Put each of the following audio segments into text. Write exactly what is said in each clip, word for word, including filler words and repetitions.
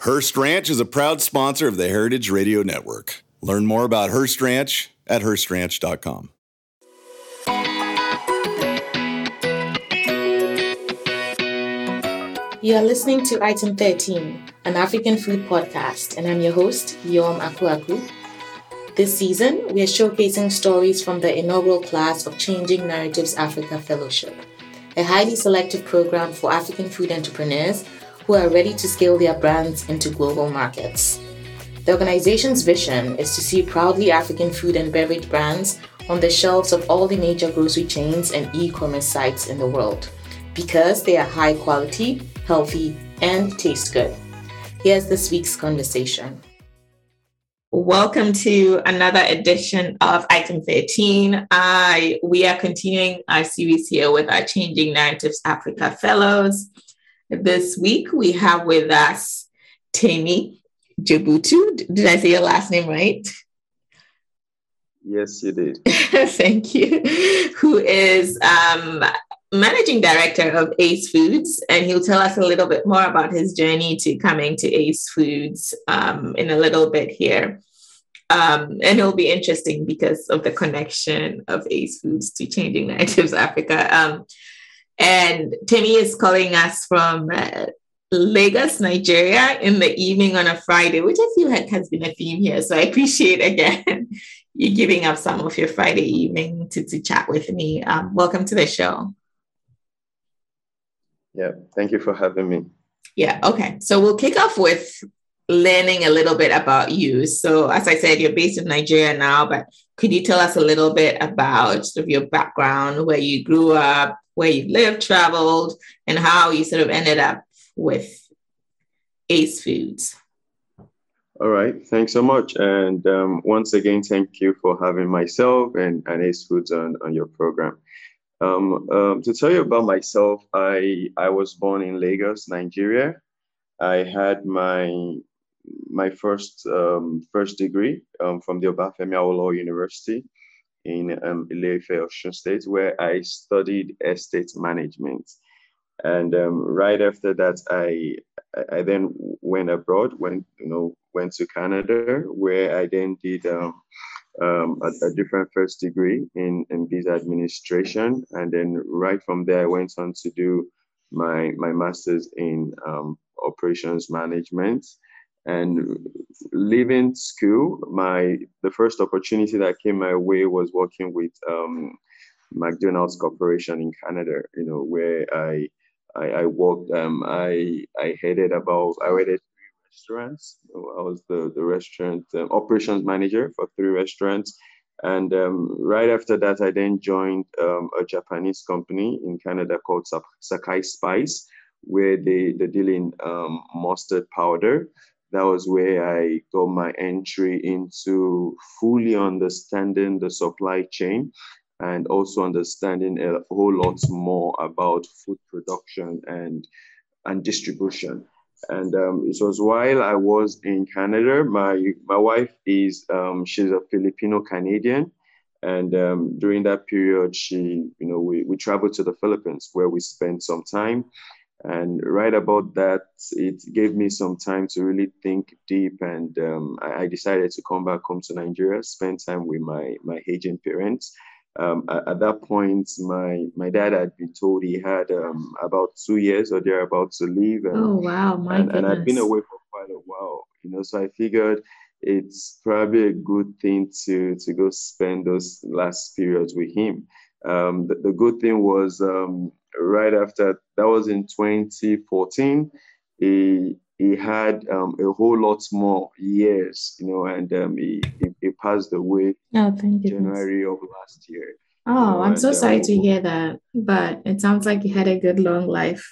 Hearst Ranch is a proud sponsor of the Heritage Radio Network. Learn more about Hearst Ranch at hearst ranch dot com. You are listening to Item thirteen, an African food podcast, and I'm your host, Yom Aku Aku. This season, we are showcasing stories from the inaugural class of Changing Narratives Africa Fellowship, a highly selective program for African food entrepreneurs who are ready to scale their brands into global markets. The organization's vision is to see proudly African food and beverage brands on the shelves of all the major grocery chains and e-commerce sites in the world, because they are high quality, healthy, and taste good. Here's this week's conversation. Welcome to another edition of Item thirteen. I, we are continuing our series here with our Changing Narratives Africa Fellows. This week, we have with us Temi Jabutu. Did I say your last name right? Yes, you did. Thank you. Who is um, Managing Director of Ace Foods, and he'll tell us a little bit more about his journey to coming to Ace Foods um, in a little bit here. Um, and it'll be interesting because of the connection of Ace Foods to Changing Narratives Africa. Um, And Temi is calling us from uh, Lagos, Nigeria in the evening on a Friday, which I feel like has been a theme here. So I appreciate, again, you giving up some of your Friday evening to, to chat with me. Um, welcome to the show. Yeah, thank you for having me. Yeah, okay. So we'll kick off with learning a little bit about you. So as I said, you're based in Nigeria now, but could you tell us a little bit about sort of your background, where you grew up, where you lived, traveled, and how you sort of ended up with Ace Foods? All right. Thanks so much. And um, once again, thank you for having myself and, and Ace Foods on, on your program. Um, um, to tell you about myself, I I was born in Lagos, Nigeria. I had my my first um, first degree um, from the Obafemi Awolowo University in um, Ile-Ife, Osun State, where I studied estate management. And um, right after that, I I then went abroad, went you know went to Canada, where I then did um, um, a, a different first degree in, in business administration. And then right from there, I went on to do my my master's in um, operations management. And leaving school, my the first opportunity that came my way was working with um, McDonald's Corporation in Canada. You know, where I I, I worked. Um, I I headed about I headed three restaurants. I was the the restaurant um, operations manager for three restaurants. And um, right after that, I then joined um, a Japanese company in Canada called Sakai Spice, where they they deal in um, mustard powder. That was where I got my entry into fully understanding the supply chain and also understanding a whole lot more about food production and, and distribution. And um, it was while I was in Canada. My my wife is, um, she's a Filipino Canadian. And um, during that period, she, you know, we, we traveled to the Philippines where we spent some time. And right about that, it gave me some time to really think deep. And um, I, I decided to come back home to Nigeria, spend time with my, my aging parents. Um, at, at that point, my, my dad had been told he had um, about two years or thereabout to leave. And, oh, wow. My and, goodness. and I'd been away for quite a while, you know, so I figured it's probably a good thing to, to go spend those last periods with him. Um, the, the good thing was, um, right after that was in twenty fourteen, he he had um, a whole lot more years, you know, and um, he, he he passed away oh, thank in January of last year. Oh, you know, I'm so and, sorry um, to hear that, but it sounds like you had a good long life.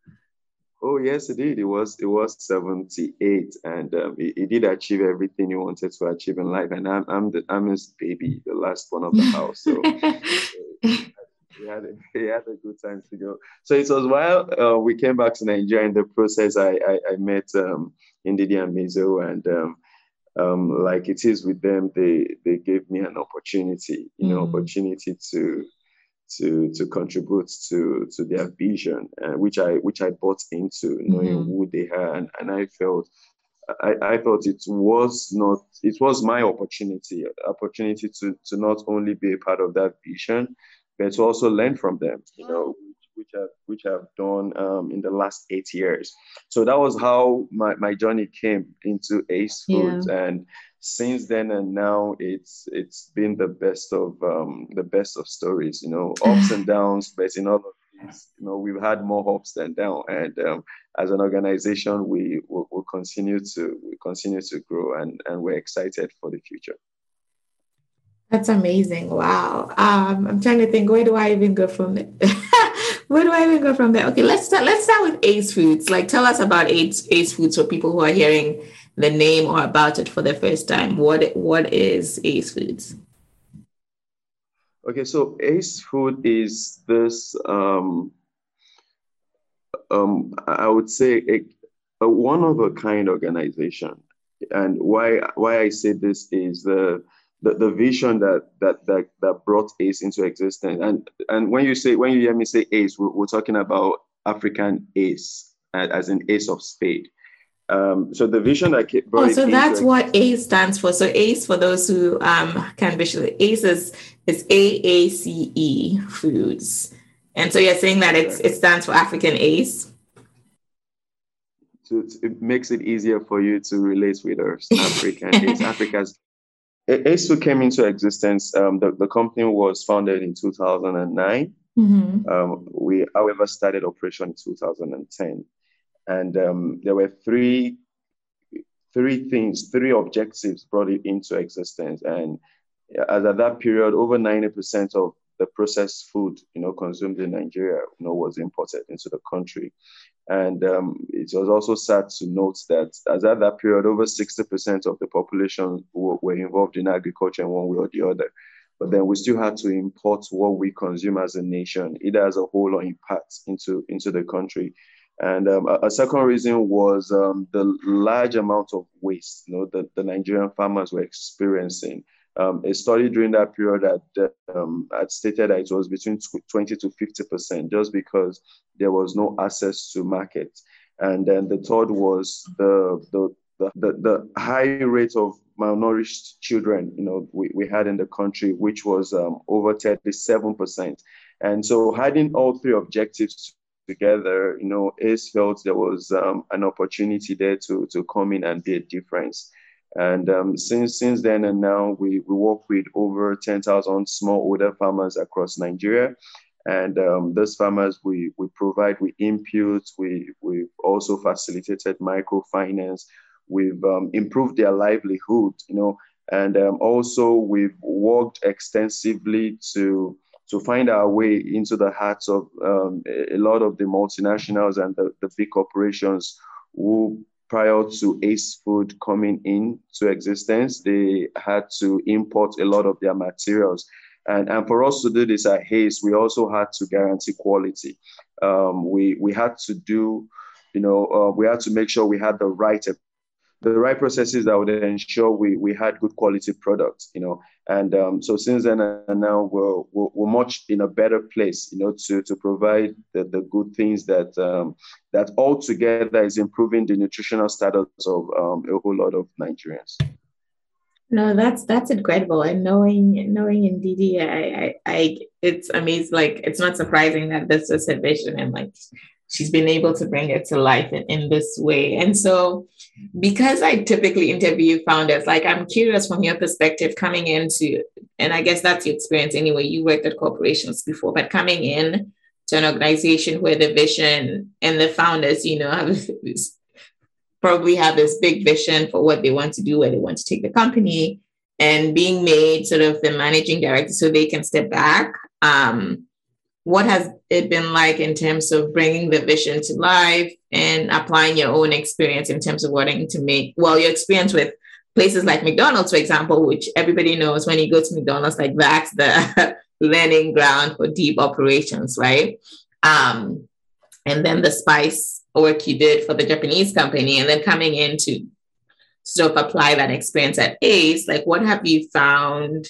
Oh yes, it did. It was it was seventy-eight, and um, he, he did achieve everything he wanted to achieve in life. And I'm I'm the I'm his baby, the last one of the house. So. He had, a, he had a good time to go. So it was while uh, we came back to Nigeria. In the process, I I, I met um, Ndidi and Mizo, and um, um, like it is with them, they they gave me an opportunity, you know, Mm. opportunity to to to contribute to to their vision, uh, which I which I bought into, knowing Mhm. who they are, and, and I felt I, I thought it was not, it was my opportunity, opportunity to, to not only be a part of that vision, but to also learn from them, you know, which, which I've, which I've done um, in the last eight years. So that was how my, my journey came into Ace Foods. Yeah. And since then and now, it's it's been the best of um, the best of stories, you know, ups and downs, but in all of these, you know, we've had more ups than downs. And um, as an organization, we will we'll continue to we continue to grow, and, and we're excited for the future. That's amazing. Wow. Um, I'm trying to think, where do I even go from there? Where do I even go from there? Okay, let's start, let's start with Ace Foods. Like, tell us about Ace, Ace Foods for people who are hearing the name or about it for the first time. What What is Ace Foods? Okay, so Ace Food is this, um, um, I would say, a, a one-of-a-kind organization. And why why I say this is the the, the vision that, that that that brought Ace into existence. And and when you say when you hear me say Ace, we're, we're talking about African Ace, as in Ace of Spade. Um, so the vision that brought oh, so it that's into what ACE stands for. So ACE, for those who um, can visualize, ACE is, is A A C E Foods. And so you're saying that it's, it stands for African Ace? So it makes it easier for you to relate with us. African Ace. Africa's Ace Food came into existence. Um, the, the company was founded in two thousand nine. Mm-hmm. Um, we, however, started operation in two thousand ten. And um, there were three, three things, three objectives brought it into existence. And as at that period, over ninety percent of the processed food, you know, consumed in Nigeria, you know, was imported into the country. And um, it was also sad to note that as at that period, over sixty percent of the population were, were involved in agriculture in one way or the other. But then we still had to import what we consume as a nation, either as a whole or in parts, into, into the country. And um, a, a second reason was um, the large amount of waste, you know, that the Nigerian farmers were experiencing. Um, a study during that period had, um, had stated that it was between twenty to fifty percent, just because there was no access to market. And then the third was the the the, the, the high rate of malnourished children, you know, we, we had in the country, which was um, over thirty-seven percent. And so having all three objectives together, you know, Ace felt there was um, an opportunity there to, to come in and be a difference. And um, since since then and now, we, we work with over ten thousand smallholder farmers across Nigeria. And um, those farmers, we, we provide with inputs. We, we've also facilitated microfinance. We've um, improved their livelihood, you know, and um, also we've worked extensively to to find our way into the hearts of um, a lot of the multinationals and the, the big corporations who, prior to Ace Food coming into existence, they had to import a lot of their materials. And, and for us to do this at Ace, we also had to guarantee quality. Um, we, we had to do, you know, uh, we had to make sure we had the right the right processes that would ensure we, we had good quality products, you know. And um, so since then and now, we're, we're, we're much in a better place, you know, to, to provide the, the good things that um, that altogether is improving the nutritional status of um, a whole lot of Nigerians. No, that's that's incredible. And knowing knowing Ndidi, I, I, I it's amazing. Like, it's not surprising that this is her vision, and like she's been able to bring it to life in, in this way. And so, because I typically interview founders, like, I'm curious from your perspective coming into, and I guess that's your experience anyway, you worked at corporations before, but coming in to an organization where the vision and the founders, you know, have probably have this big vision for what they want to do, where they want to take the company, and being made sort of the managing director so they can step back. Um, What has it been like in terms of bringing the vision to life and applying your own experience in terms of wanting to make, well, your experience with places like McDonald's, for example, which everybody knows when you go to McDonald's, like that's the learning ground for deep operations, right? Um, and then the spice work you did for the Japanese company, and then coming in to sort of apply that experience at Ace, like what have you found,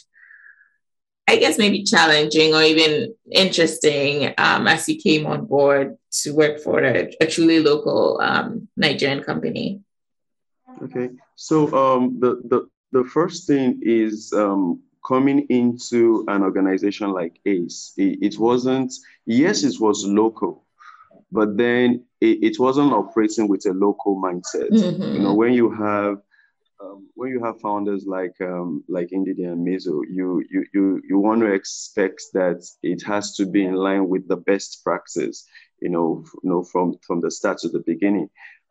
I guess maybe challenging or even interesting um, as you came on board to work for a, a truly local um, Nigerian company? Okay. So um, the, the, the first thing is um, coming into an organization like ACE. It, it wasn't, yes, it was local, but then it, it wasn't operating with a local mindset. You know, Mm-hmm. when you have um, when you have founders like um, like Ndidi and Mezo, you you you you want to expect that it has to be in line with the best practice. You know, f- you know from from the start to the beginning.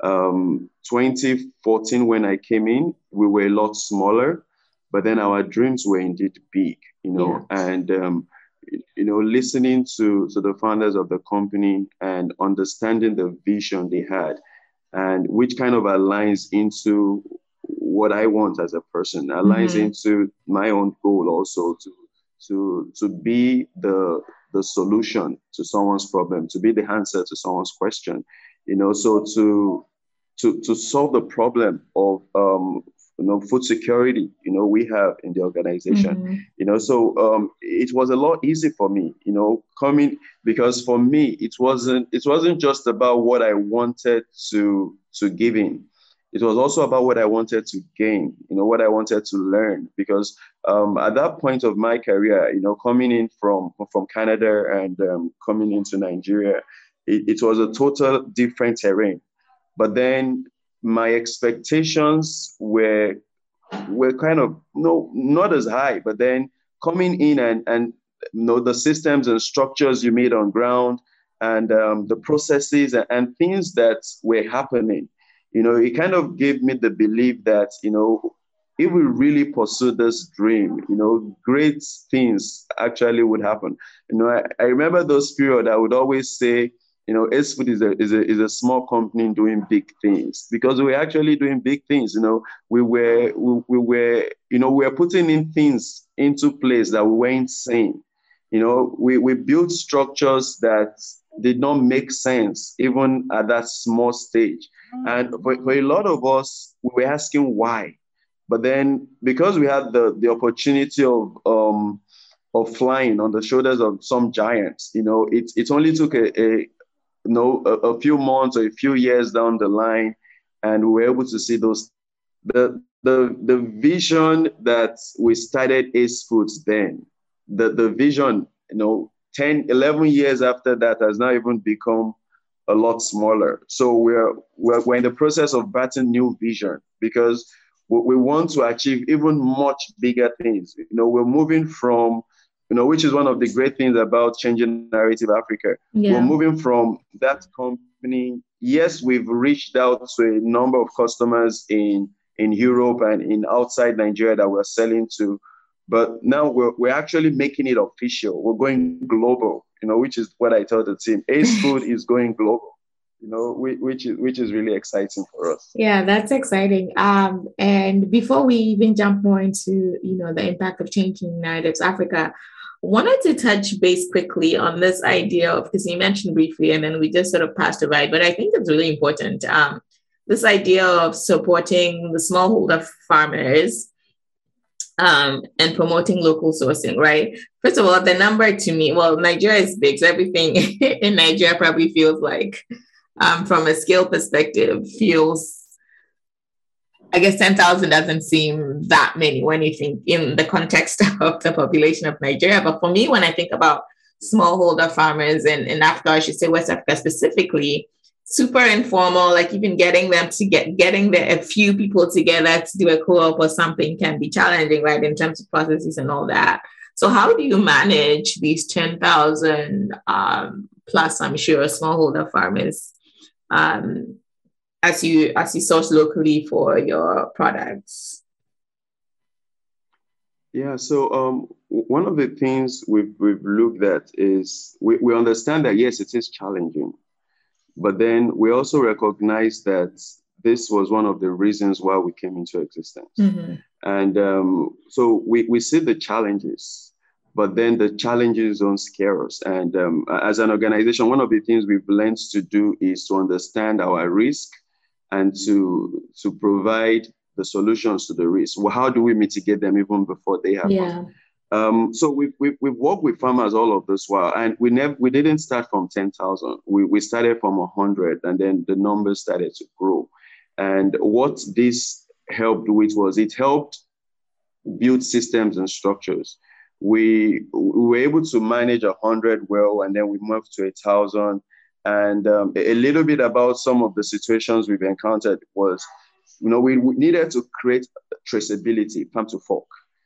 Um, twenty fourteen, when I came in, we were a lot smaller, but then our dreams were indeed big. You Yeah. know, and um, you know, listening to to the founders of the company and understanding the vision they had and which kind of aligns into what I want as a person, aligns Mm-hmm. into my own goal also to to to be the the solution to someone's problem, to be the answer to someone's question. You know, so to to to solve the problem of um, you know food security, you know, we have in the organization. Mm-hmm. You know, so um, it was a lot easy for me, you know, coming because for me it wasn't it wasn't just about what I wanted to to give in. It was also about what I wanted to gain, you know, what I wanted to learn. Because um, at that point of my career, you know, coming in from from Canada and um, coming into Nigeria, it, it was a total different terrain. But then my expectations were were kind of no not as high. But then coming in and and you know the systems and structures you made on ground and um, the processes and, and things that were happening, you know, it kind of gave me the belief that you know if we really pursue this dream, you know, great things actually would happen. You know, I, I remember those period I would always say, you know, S Food is a, is a is a small company doing big things because we're actually doing big things. You know, we were we, we were you know we were putting in things into place that we weren't saying. You know, we we built structures that did not make sense even at that small stage. And for, for a lot of us, we were asking why. But then because we had the the opportunity of um of flying on the shoulders of some giants, you know, it it only took a, a you know a, a few months or a few years down the line, and we were able to see those the the the vision that we started Ace Foods then, the the vision, you know, ten, eleven years after that has now even become a lot smaller. So we're we're, we're in the process of batting new vision because we, we want to achieve even much bigger things. You know, we're moving from, you know, which is one of the great things about Changing Narrative Africa. We're Yeah. moving from that company. Yes, we've reached out to a number of customers in in Europe and in outside Nigeria that we're selling to. But now we're, we're actually making it official. We're going global, you know, which is what I tell the team. Ace Food is going global, you know, which is which is really exciting for us. Yeah, that's exciting. Um, and before we even jump more into, you know, the impact of changing narratives Africa, wanted to touch base quickly on this idea of, because you mentioned briefly and then we just sort of passed over it, but I think it's really important. Um, this idea of supporting the smallholder farmers um, and promoting local sourcing, right? First of all, the number to me, well, Nigeria is big, so everything in Nigeria probably feels like, um, from a scale perspective, feels, I guess ten thousand doesn't seem that many when you think in the context of the population of Nigeria. But for me, when I think about smallholder farmers in, in Africa, I should say West Africa specifically, super informal, like even getting them to get, getting the, a few people together to do a co-op or something can be challenging, right, in terms of processes and all that. So how do you manage these ten thousand um, plus, I'm sure, smallholder farmers um, as you as you source locally for your products? Yeah, so um, one of the things we've we've looked at is we, we understand that yes, it is challenging, but then we also recognize that this was one of the reasons why we came into existence. Mm-hmm. And um, so we, we see the challenges, but then the challenges don't scare us. And um, as an organization, one of the things we've learned to do is to understand our risk and to, to provide the solutions to the risk. Well, how do we mitigate them even before they happen? Yeah. Um, so we've, we've, we've worked with farmers all of this while, and we never we didn't start from ten thousand. We, we started from one hundred, and then the numbers started to grow. And what this helped with was it helped build systems and structures. We, we were able to manage a hundred well, and then we moved to a thousand. And um, a little bit about some of the situations we've encountered was, you know, we, we needed to create traceability, farm to fork.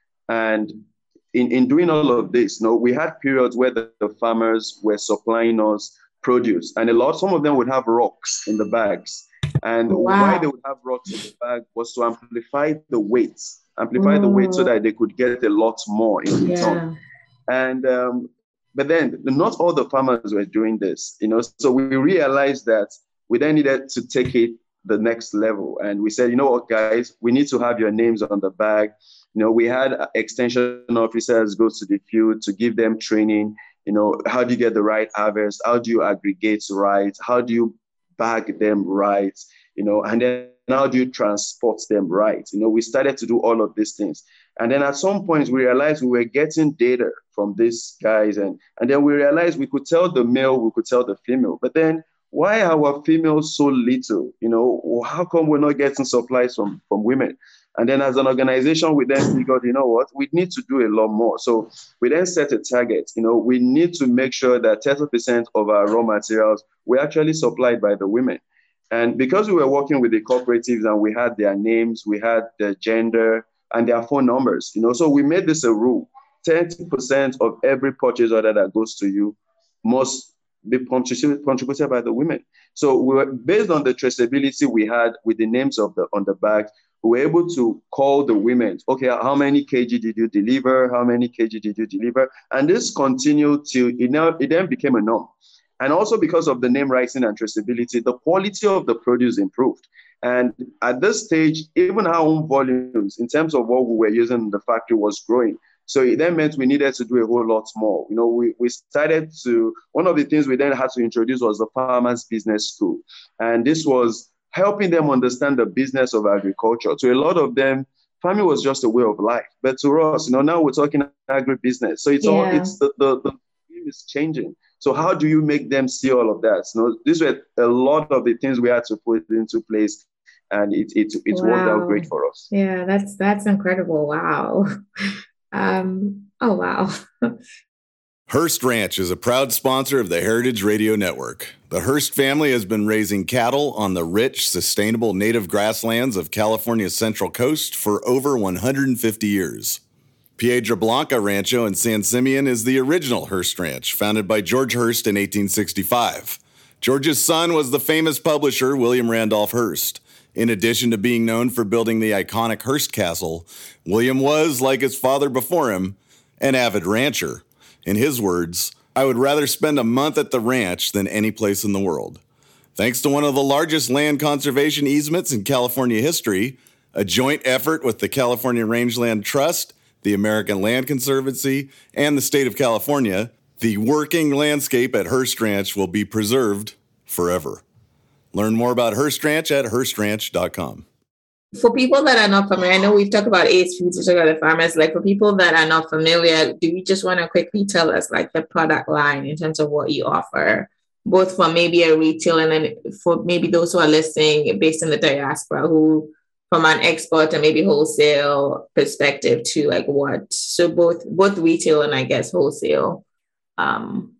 And in, in doing all of this, you know, we had periods where the, the farmers were supplying us produce, and a lot, some of them would have rocks in the bags. And wow. why they would have rocks in the bag was to amplify the weight, amplify mm. the weight so that they could get a lot more in return. Yeah. And um, but then not all the farmers were doing this, you know. So we realized that we then needed to take it the next level, and we said, you know what, guys, we need to have your names on the bag. You know, we had extension officers go to the field to give them training. You know, how do you get the right harvest? How do you aggregate right? How do you bag them right? You know, and then how do you transport them right? You know, we started to do all of these things. And then at some point we realized we were getting data from these guys. And, and then we realized we could tell the male, we could tell the female. But then why are our females so little? You know, how come we're not getting supplies from, from women? And then as an organization, we then figured, you know what, we need to do a lot more. So we then set a target. You know, we need to make sure that thirty percent of our raw materials were actually supplied by the women. And because we were working with the cooperatives and we had their names, we had their gender and their phone numbers, you know, so we made this a rule. thirty percent of every purchase order that goes to you must be contributed by the women. So we were, based on the traceability we had with the names of the on the bags, we were able to call the women. Okay, how many kg did you deliver? How many kg did you deliver? And this continued till it, now, it then became a norm. And also because of the name writing and traceability, the quality of the produce improved. And at this stage, even our own volumes in terms of what we were using in the factory was growing. So it then meant we needed to do a whole lot more. You know, we, we started to, one of the things we then had to introduce was the Farmers Business School. And this was helping them understand the business of agriculture. To a lot of them, farming was just a way of life. But to us, you know, now we're talking agribusiness. So it's yeah. all, it's the, the, the game is changing. So how do you make them see all of that? You know, these were a lot of the things we had to put into place, and it it it wow. worked out great for us. Yeah, that's that's incredible. Wow. Um, oh, wow. Hearst Ranch is a proud sponsor of the Heritage Radio Network. The Hearst family has been raising cattle on the rich, sustainable native grasslands of California's Central Coast for over one hundred fifty years. Piedra Blanca Rancho in San Simeon is the original Hearst Ranch, founded by George Hearst in eighteen sixty-five. George's son was the famous publisher William Randolph Hearst. In addition to being known for building the iconic Hearst Castle, William was, like his father before him, an avid rancher. In his words, "I would rather spend a month at the ranch than any place in the world." Thanks to one of the largest land conservation easements in California history, a joint effort with the California Rangeland Trust, the American Land Conservancy, and the state of California, the working landscape at Hearst Ranch will be preserved forever. Learn more about Hearst Ranch at hearst ranch dot com. For people that are not familiar, I know we've talked about Ace Foods, we've talked about the farmers. Like for people that are not familiar, do you just want to quickly tell us like the product line in terms of what you offer, both for maybe a retail and then for maybe those who are listening based in the diaspora who from an export and maybe wholesale perspective to like what? So both both retail and I guess wholesale um,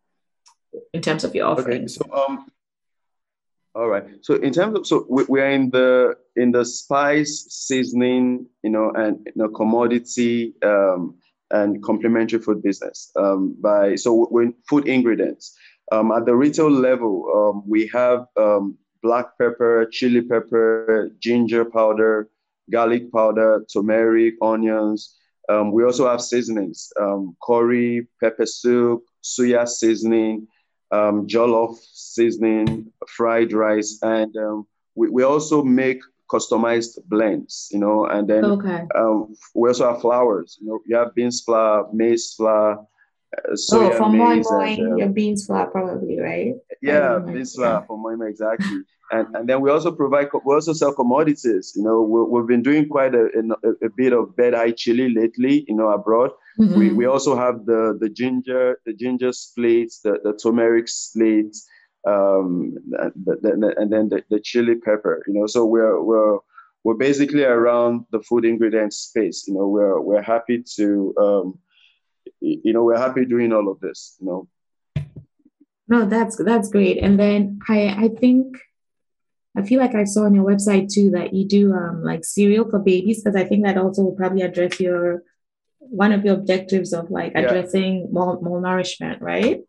in terms of your offerings. Okay, so um. All right. So in terms of, so we, we are in the in the spice, seasoning, you know, and you know, commodity um, and complementary food business. Um, by so we're in food ingredients. Um, at the retail level, um, we have um, black pepper, chili pepper, ginger powder, garlic powder, turmeric, onions. Um, we also have seasonings: um, curry, pepper soup, suya seasoning, um, jollof seasoning, fried rice, and um, we, we also make customized blends, you know, and then okay. um, we also have flours. You know, you have beans flour, maize flour, uh, soya oh, from maize. Moi Moi, and, um, your beans flour probably, right? Yeah, beans flour from Moi Moi, exactly. and and then we also provide, we also sell commodities. You know, we, we've been doing quite a, a, a bit of bed eye chili lately, you know, abroad. Mm-hmm. We we also have the the ginger, the ginger splits, the, the turmeric splits. um, the, the, and then the, the chili pepper. You know, so we're we're we're basically around the food ingredient space. You know, we're we're happy to um, you know we're happy doing all of this. You know. No, that's that's great. And then I I think I feel like I saw on your website too that you do um like cereal for babies, because I think that also will probably address your one of your objectives of like Yeah. addressing mal- malnourishment, right?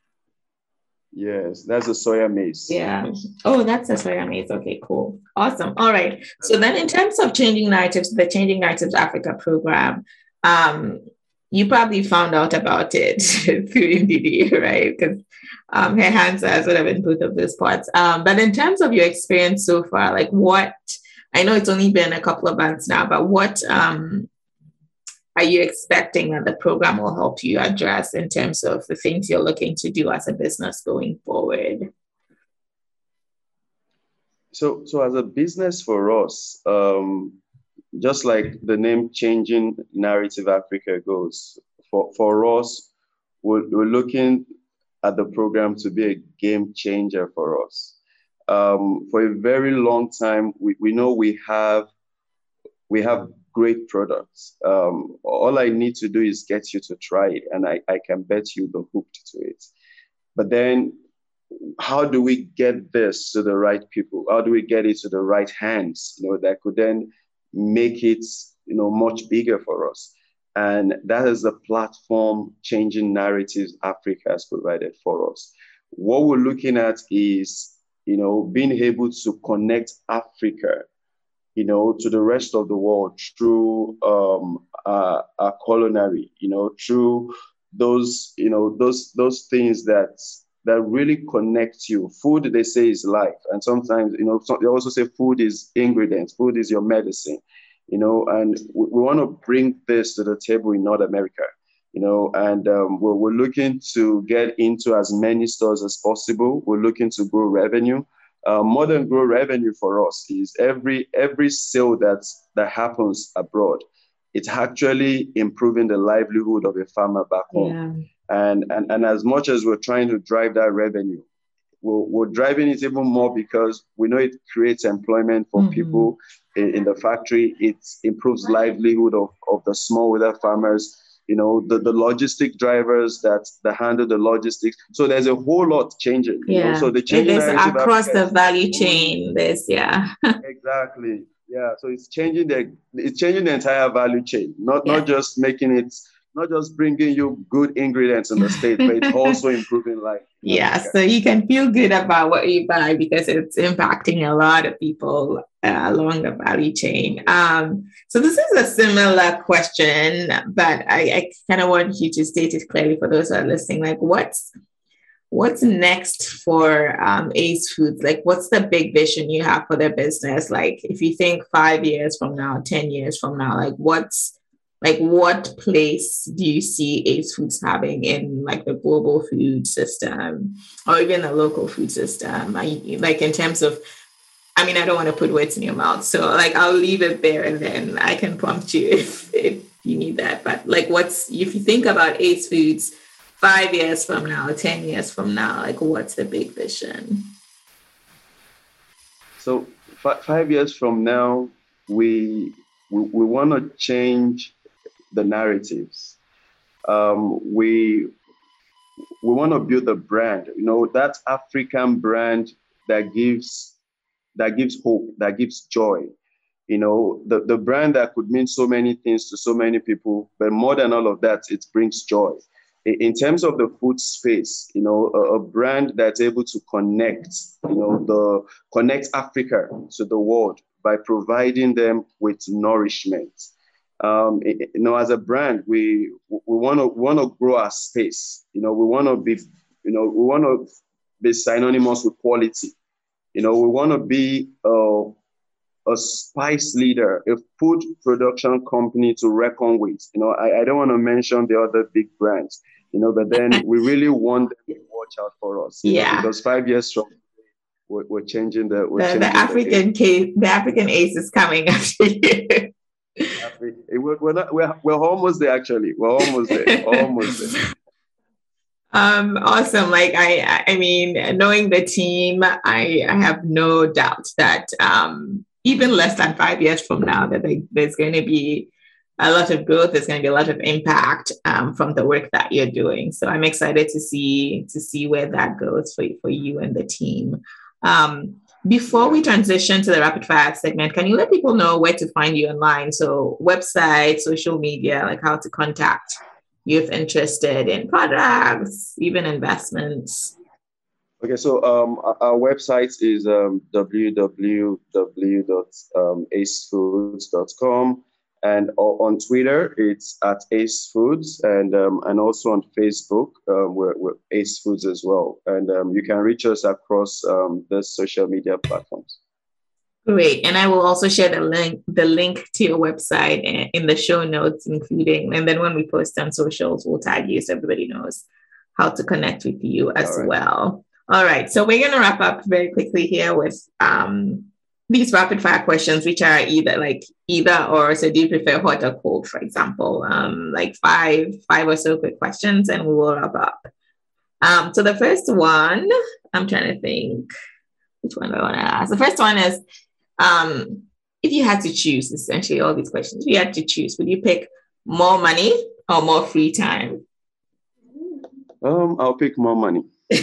Yes, that's a soya maize. Yeah. Oh, that's a soya maize. Okay, cool. Awesome. All right. So then in terms of changing narratives, the Changing Narratives Africa program, um, you probably found out about it through M D D, right? Because um, her hands are sort of in both of those parts. Um, but in terms of your experience so far, like what, I know it's only been a couple of months now, but what um, are you expecting that the program will help you address in terms of the things you're looking to do as a business going forward? So, so as a business for us, um, just like the name Changing Narrative Africa goes, for, for us, we're, we're looking at the program to be a game changer for us. Um, for a very long time, we, we know we have we have great products. Um, all I need to do is get you to try it, and I, I can bet you the hooked to it. But then how do we get this to the right people? How do we get it to the right hands, you know, that could then make it, you know, much bigger for us? And that is the platform Changing Narratives Africa has provided for us. What we're looking at is, you know, being able to connect Africa, you know, to the rest of the world through um, uh, a culinary, you know, through those, you know, those those things that that really connect you. Food, they say, is life, and sometimes, you know, they also say food is ingredients. Food is your medicine, you know. And we, we want to bring this to the table in North America, you know. And um, we're, we're looking to get into as many stores as possible. We're looking to grow revenue. Uh, more than grow revenue for us is every every sale that that happens abroad, it's actually improving the livelihood of a farmer back home. Yeah. And, and and as much as we're trying to drive that revenue, we're, we're driving it even more because we know it creates employment for mm-hmm. people in, in the factory. It improves livelihood of, of the smallholder farmers, you know, the, the logistic drivers that, that handle the logistics. So there's a whole lot changing. You yeah. know? So the changing it is across the value chain. There's yeah. Exactly. Yeah. So it's changing the it's changing the entire value chain, not yeah. not just making it. Not just bringing you good ingredients in the state, but it's also improving life. Yeah, so you can feel good about what you buy because it's impacting a lot of people uh, along the value chain. Um, so this is a similar question, but I, I kind of want you to state it clearly for those who are listening. Like, what's what's next for um, Ace Foods? Like, what's the big vision you have for the business? Like, if you think five years from now, ten years from now, like what's Like, what place do you see Ace Foods having in, like, the global food system or even the local food system? I, like, in terms of, I mean, I don't want to put words in your mouth. So, like, I'll leave it there and then I can prompt you if, if you need that. But, like, what's, if you think about Ace Foods five years from now, ten years from now, like, what's the big vision? So, f- five years from now, we, we, we want to change the narratives. Um, we we want to build a brand, you know, that African brand that gives that gives hope, that gives joy. You know, the, the brand that could mean so many things to so many people, but more than all of that, it brings joy. In, in terms of the food space, you know, a, a brand that's able to connect, you know, the connect Africa to the world by providing them with nourishment. Um, you know, as a brand, we we want to want to grow our space. You know, we want to be, you know, we want to be synonymous with quality. You know, we want to be a, a spice leader, a food production company to reckon with. You know, I, I don't want to mention the other big brands. You know, but then we really want them to watch out for us. Yeah, know, because five years from we're, we're changing the we're the, changing the African the case, the African Ace is coming after you. We're, we're, not, we're, we're almost there, actually. We're almost there. Almost there. Um, awesome. Like I, I mean, knowing the team, I, I have no doubt that um, even less than five years from now, that they, there's going to be a lot of growth. There's going to be a lot of impact um, from the work that you're doing. So I'm excited to see to see where that goes for for you and the team. Um, before we transition to the rapid fire segment, can you let people know where to find you online? So website, social media, like how to contact you if interested in products, even investments. Okay, so um, our website is um, w w w dot ace foods dot com, and on Twitter it's at Ace Foods, and um, and also on Facebook um, we're, we're Ace Foods as well, and um, you can reach us across um, the social media platforms. Great, and I will also share the link the link to your website in the show notes, including, and then when we post on socials, we'll tag you so everybody knows how to connect with you as All right. well. All right, so we're going to wrap up very quickly here with um, these rapid fire questions, which are either like either or. So do you prefer hot or cold, for example? Um, like five, five or so quick questions, and we will wrap up. Um, so the first one, I'm trying to think, which one do I want to ask? The first one is, um, if you had to choose, essentially all these questions, if you had to choose, would you pick more money or more free time? Um, I'll pick more money.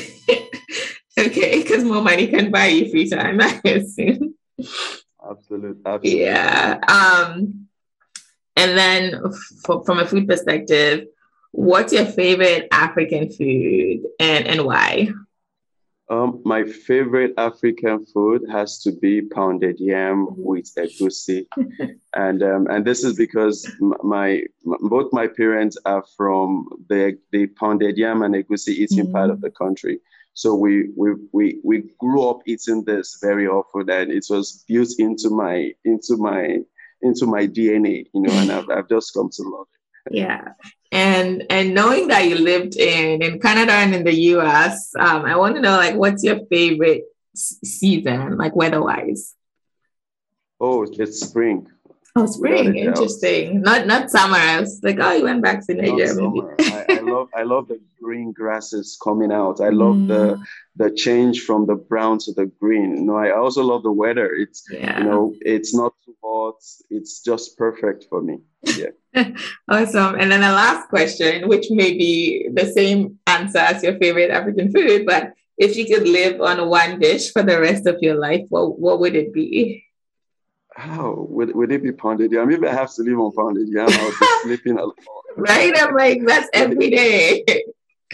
Okay, because more money can buy you free time, I assume. Absolutely. Absolutely. Yeah. Um, and then f- from a food perspective, what's your favorite African food and, and why? Um, my favorite African food has to be pounded yam with egusi, and um, and this is because my, my both my parents are from the the pounded yam and egusi eating mm. part of the country. So we we we we grew up eating this very often, and it was built into my into my into my D N A, you know, and I've I've just come to love it. Yeah. And and knowing that you lived in, in Canada and in the U S, um, I want to know, like, what's your favorite s- season, like weather-wise? Oh, it's spring. Oh, spring. Interesting. Not not summer. I was like, oh, you went back to Nigeria. I, I love I love the green grasses coming out. I love mm. the the change from the brown to the green. You know, I also love the weather. It's yeah. you know, it's not too hot. It's just perfect for me. Yeah. Awesome. And then the last question, which may be the same answer as your favorite African food, but if you could live on one dish for the rest of your life, what what would it be? How would, would it be pounded yam? Maybe I have to live on pounded yam. I'll be sleeping a lot. Right? I'm like, that's every day. it,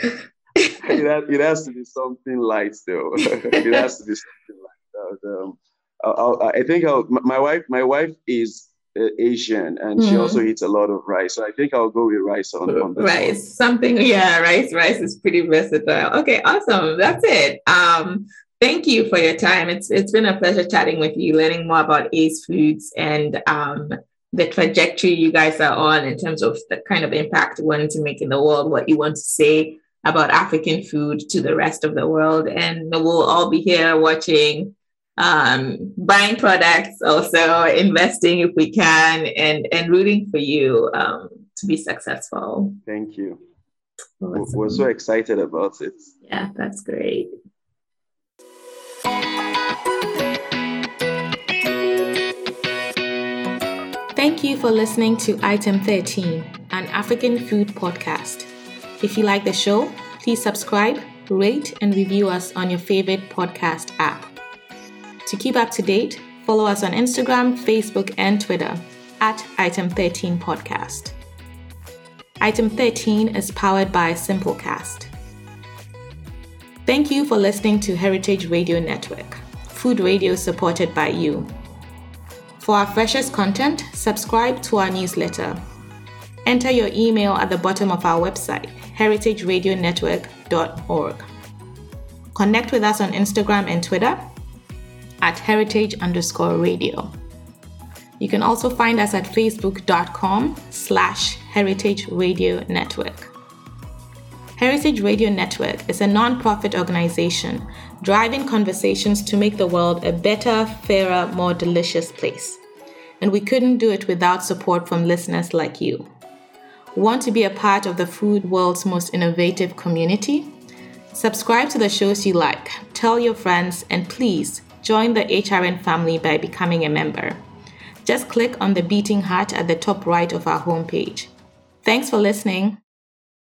has, it has to be something light, though. It has to be something light. Um, I'll, I'll, I think I'll, my wife. My wife is uh, Asian, and mm. she also eats a lot of rice. So I think I'll go with rice on, on this rice. One. Something, yeah. Rice. Rice is pretty versatile. Okay, awesome. That's it. Um. Thank you for your time. It's it's been a pleasure chatting with you, learning more about Ace Foods and um, the trajectory you guys are on in terms of the kind of impact you want to make in the world, what you want to say about African food to the rest of the world. And we'll all be here watching, um, buying products, also investing if we can, and, and rooting for you um, to be successful. Thank you. Awesome. We're so excited about it. Yeah, that's great. Thank you for listening to Item thirteen, an African food podcast. If you like the show, please subscribe, rate, and review us on your favorite podcast app. To keep up to date, follow us on Instagram, Facebook, and Twitter at Item thirteen Podcast. Item thirteen is powered by Simplecast. Thank you for listening to Heritage Radio Network, food radio supported by you. For our freshest content, subscribe to our newsletter. Enter your email at the bottom of our website, heritage radio network dot org. Connect with us on Instagram and Twitter at heritage underscore radio. You can also find us at facebook.com slash heritage radio network. Heritage Radio Network is a non-profit organization driving conversations to make the world a better, fairer, more delicious place. And we couldn't do it without support from listeners like you. Want to be a part of the food world's most innovative community? Subscribe to the shows you like, tell your friends, and please join the H R N family by becoming a member. Just click on the beating heart at the top right of our homepage. Thanks for listening.